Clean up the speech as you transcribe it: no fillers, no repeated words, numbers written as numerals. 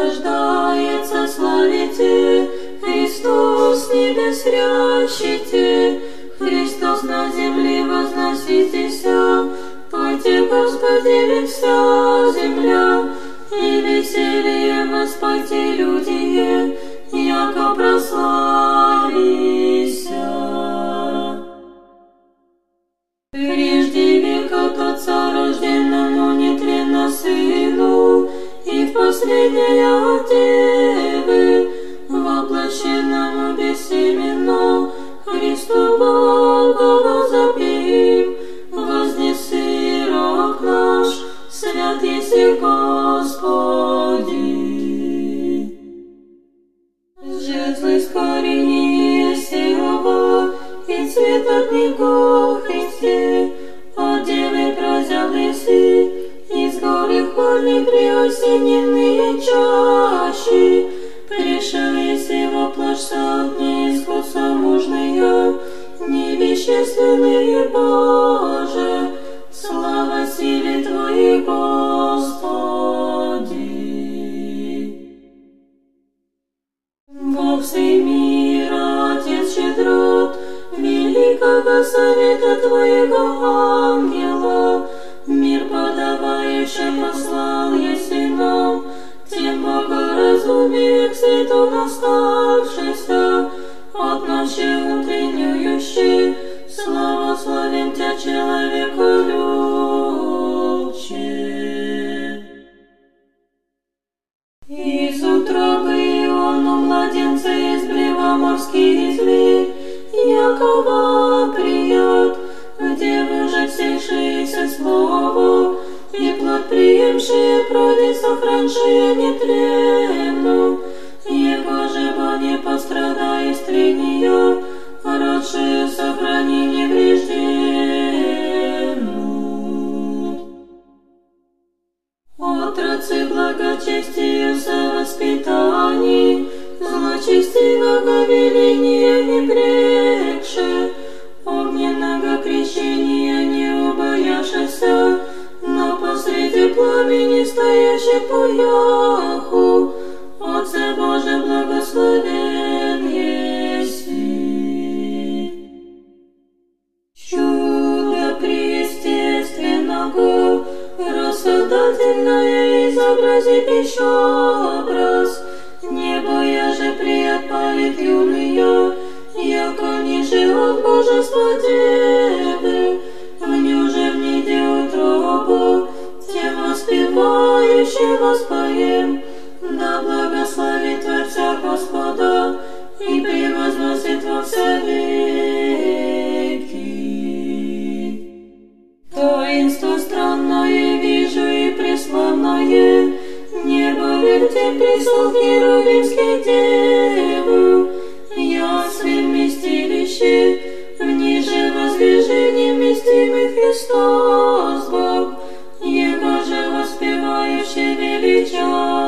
рождается, славите, Христос с небес рящите, Христос на земле возноситесь, пойте, Господи, вся земля, и веселье воспойте, люди, яко прославися. Прежде века от Отца рожденному нетленно Сыну, и в последнее от Девы, воплощенному бессеменно, Христу Бога возопим, вознеси рог наш, свят еси Господи. Жезлы с коренья сева, и цвет от него Христе, от Девы прозялыси, из горы хвальной приосененные чащи, пришел еси во плоть сотни искуса мужные, невещественные Боже, слава силе Твоей, Господи. Бог всей мира, Отец щедрот, великого совета Твоего ангела, мир подавающий послал еси нам, тем богоразумием свету наставшийся, от ночи утреннюющий, славословим Тя, человеку любче. Из утробы Иону младенца из блева морских зверь, якова прият, в девы же всейшееся слово, и плод приемшие проди сохраншие нетленну, его же бо не пострада истрения, родшие сохрани неврежденную. Отрацы благочестию совоспитаний, злочестивого веления не прекше, огненного крещения не убояшися, но посреди пламени стоящий по яху, Отце Боже благословен еси. Чудо преестественного, рассудательное изобрази пищобраз, небо я же приотпалит юные, яко ниже от божества Девы, в ню же в ниде утробу, тем воспевающим воспоем, да благословит Творца Господа и превозносит во все веки. Таинство странное вижу и преславное, небо верьте прислуг Херувимских Деву, ясли вместилище, в ниже возвержении вместимый Христос Бог, Его же воспевающий величать.